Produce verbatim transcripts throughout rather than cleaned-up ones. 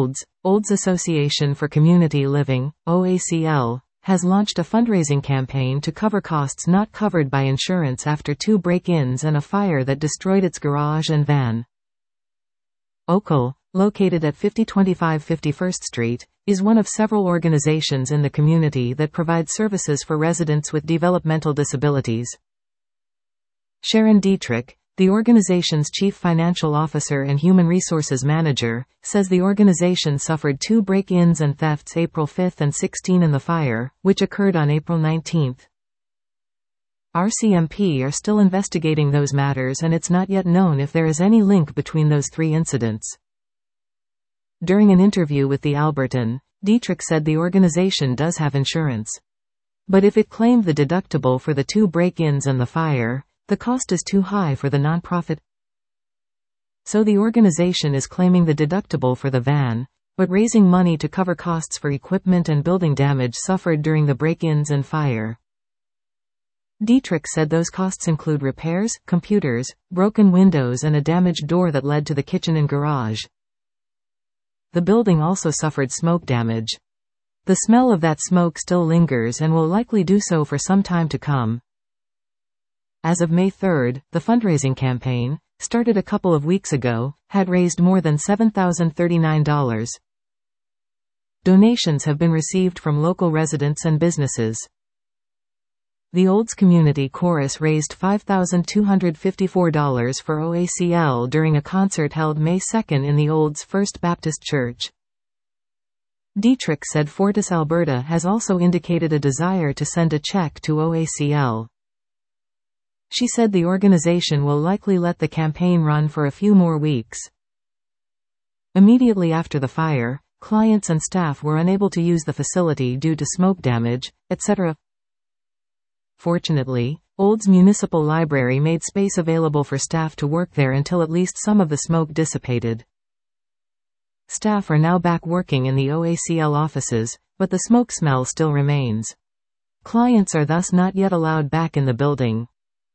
Olds, Olds Association for Community Living, O A C L, has launched a fundraising campaign to cover costs not covered by insurance after two break-ins and a fire that destroyed its garage and van. O C L, located at fifty twenty-five fifty-first Street, is one of several organizations in the community that provide services for residents with developmental disabilities. Sharon Dietrich, the organization's chief financial officer and human resources manager, says the organization suffered two break-ins and thefts April fifth and sixteenth in the fire, which occurred on April nineteenth. R C M P are still investigating those matters, and it's not yet known if there is any link between those three incidents. During an interview with the Albertan, Dietrich said the organization does have insurance. But if it claimed the deductible for the two break-ins and the fire, the cost is too high for the nonprofit. So the organization is claiming the deductible for the van, but raising money to cover costs for equipment and building damage suffered during the break-ins and fire. Dietrich said those costs include repairs, computers, broken windows and a damaged door that led to the kitchen and garage. The building also suffered smoke damage. The smell of that smoke still lingers and will likely do so for some time to come. As of May third, the fundraising campaign, started a couple of weeks ago, had raised more than seven thousand thirty-nine dollars. Donations have been received from local residents and businesses. The Olds Community Chorus raised five thousand two hundred fifty-four dollars for O A C L during a concert held May second in the Olds First Baptist Church. Dietrich said Fortis Alberta has also indicated a desire to send a check to O A C L. She said the organization will likely let the campaign run for a few more weeks. Immediately after the fire, clients and staff were unable to use the facility due to smoke damage, et cetera. Fortunately, Olds Municipal Library made space available for staff to work there until at least some of the smoke dissipated. Staff are now back working in the O A C L offices, but the smoke smell still remains. Clients are thus not yet allowed back in the building.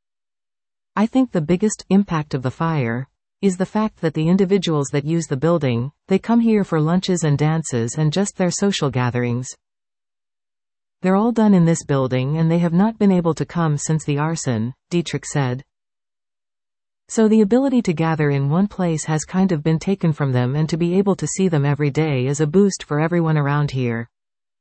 I think the biggest impact of the fire is the fact that the individuals that use the building, they come here for lunches and dances and just their social gatherings. They're all done in this building and they have not been able to come since the arson, Dietrich said. So the ability to gather in one place has kind of been taken from them, and to be able to see them every day is a boost for everyone around here.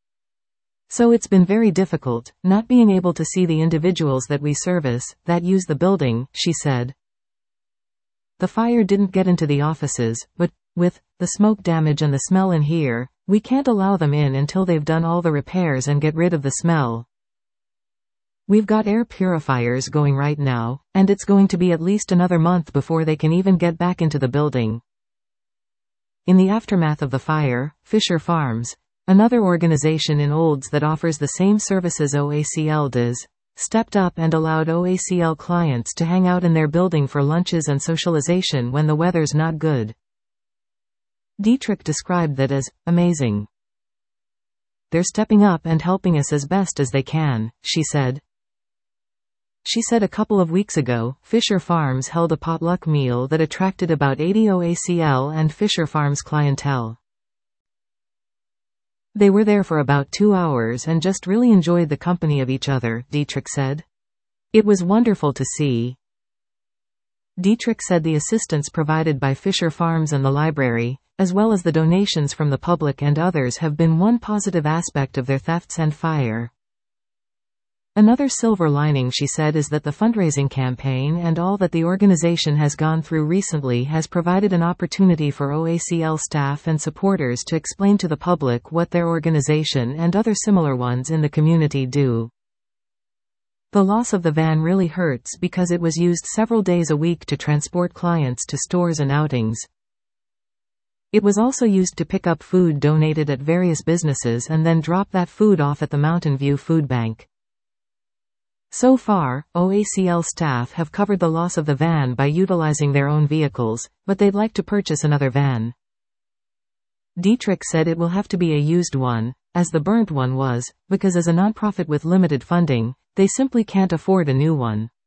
So it's been very difficult, not being able to see the individuals that we service, that use the building, she said. The fire didn't get into the offices, but, with the smoke damage and the smell in here, we can't allow them in until they've done all the repairs and get rid of the smell. We've got air purifiers going right now, and it's going to be at least another month before they can even get back into the building. In the aftermath of the fire, Fisher Farms, another organization in Olds that offers the same services O A C L does, stepped up and allowed O A C L clients to hang out in their building for lunches and socialization when the weather's not good. Dietrich described that as amazing. They're stepping up and helping us as best as they can, she said. She said a couple of weeks ago, Fisher Farms held a potluck meal that attracted about eighty O A C L and Fisher Farms clientele. They were there for about two hours and just really enjoyed the company of each other, Dietrich said. It was wonderful to see. Dietrich said the assistance provided by Fisher Farms and the library, as well as the donations from the public and others, have been one positive aspect of their thefts and fire. Another silver lining, she said, is that the fundraising campaign and all that the organization has gone through recently has provided an opportunity for O A C L staff and supporters to explain to the public what their organization and other similar ones in the community do. The loss of the van really hurts because it was used several days a week to transport clients to stores and outings. It was also used to pick up food donated at various businesses and then drop that food off at the Mountain View Food Bank. So far, O A C L staff have covered the loss of the van by utilizing their own vehicles, but they'd like to purchase another van. Dietrich said it will have to be a used one, as the burnt one was, because as a nonprofit with limited funding, they simply can't afford a new one.